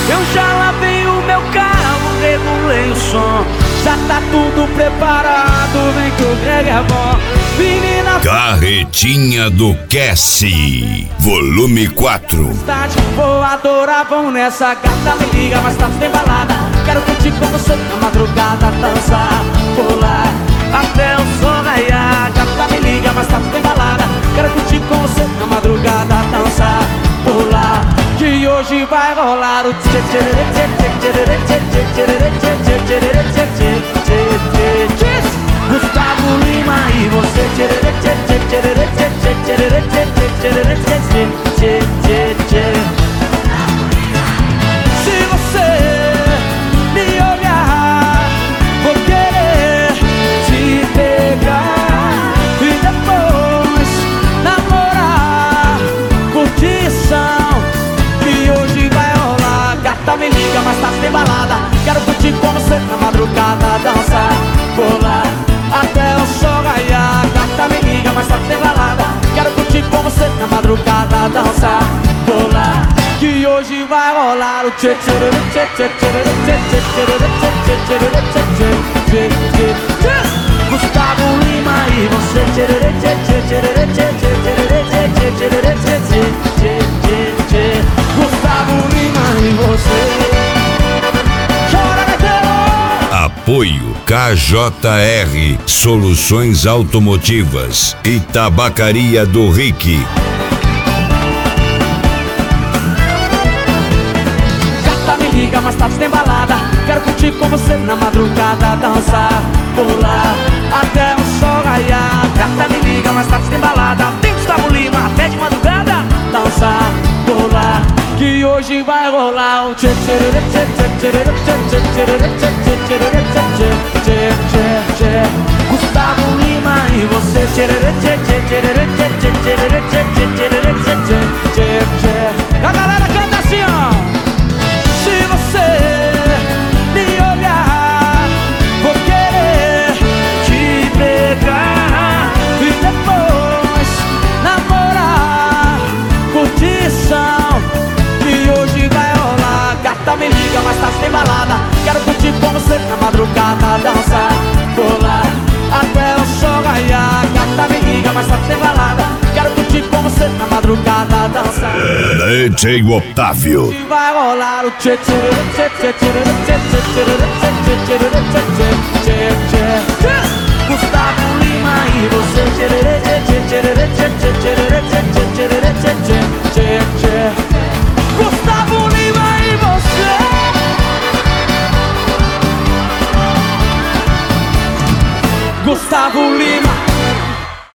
Eu já lavei o meu carro, regulei o som, já tá tudo preparado, vem que o Greg é bom. Menina, Carretinha do Cassie, volume 4. vou adorar, vamos nessa. Gata, me liga, mais tarde tem balada. Quero curtir com você na madrugada, dançar, pular até o sol raiar. Gata, me liga, mais tarde tem balada. Quero curtir com você na madrugada, dançar, pular, que hoje vai rolar o tchê tchê tchê tchê tchê tchê tchê tchê tchê tchê. Gustavo Lima e você tchê tchê tchê tchê tchê tchê tchê tchê tchê tchê. Se você me olhar, vou querer te pegar e depois namorar, curtição, que hoje vai rolar. Gata, me liga, mais tarde tem balada. Quero curtir com você na madrugada, dançar, pular até o sol raiar. Gata, me liga, mais tarde tem balada. Quero curtir com você na madrugada, dançar, pular, que hoje vai rolar o tchê tchê tchê tchê tchê tchê tchê tchê tchê. Gustavo Lima e você tchê tchê tchê tchê tchê tchê tchê tchê. Gustavo Lima e você. Chora, gaiteiro! Apoio KJR Soluções Automotivas e Tabacaria do Rick. Gata, me liga, mais tarde tem balada. Quero curtir com você na madrugada, dançar, pular até o sol raiar. Gata, me liga, mais tarde tem balada. Tem Gustavo Lima até de madrugada, dançar, pular, que hoje vai rolar o tchê tchê tchê tchê tchê tchê tchê tchê tchê tchê. Gustavo Lima e você tchê tchê tchê tchê tchê tchê tchê tchê. A galera canta assim, ó. Se você me olhar, vou querer te pegar e depois namorar, curtição, que hoje vai rolar. Gata, me liga, mais tarde tem balada. Quero curtir com você na madrugada, dançar, pular até o sol raiar. Gata, me liga, mais tarde tem balada. Quero curtir com você na madrugada, dançar. DJ Otávio. E vai rolar o tchê tchê tchê tchê tchê tchê tchê tchê tchê. Gustavo Lima e você tchê tchê tchê tchê tchê tchê tchê. Gustavo Lima e você. Gustavo Lima.